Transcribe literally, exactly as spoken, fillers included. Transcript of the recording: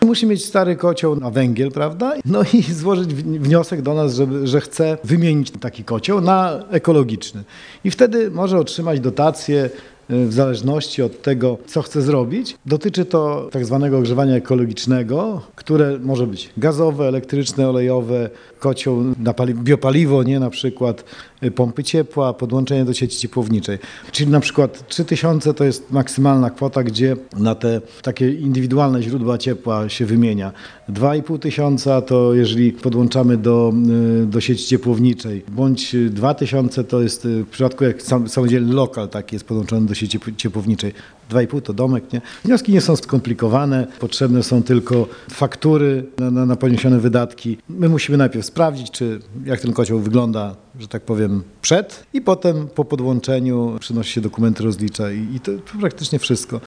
Musi mieć stary kocioł na węgiel, prawda? No i złożyć wniosek do nas, żeby, że chce wymienić taki kocioł na ekologiczny. I wtedy może otrzymać dotację w zależności od tego, co chce zrobić. Dotyczy to tak zwanego ogrzewania ekologicznego, które może być gazowe, elektryczne, olejowe, kocioł na biopaliwo, nie, na przykład pompy ciepła, podłączenie do sieci ciepłowniczej. Czyli na przykład trzy tysiące to jest maksymalna kwota, gdzie na te takie indywidualne źródła ciepła się wymienia. dwa i pół tysiąca to jeżeli podłączamy do, do sieci ciepłowniczej, bądź dwa tysiące to jest w przypadku jak sam, samodzielny lokal taki jest podłączony do sieci ciepłowniczej. dwa i pół to domek, nie? Wnioski nie są skomplikowane, potrzebne są tylko faktury na, na, na poniesione wydatki. My musimy najpierw sprawdzić, czy jak ten kocioł wygląda, że tak powiem, przed i potem po podłączeniu przynosi się dokumenty rozlicza i, i to, to praktycznie wszystko.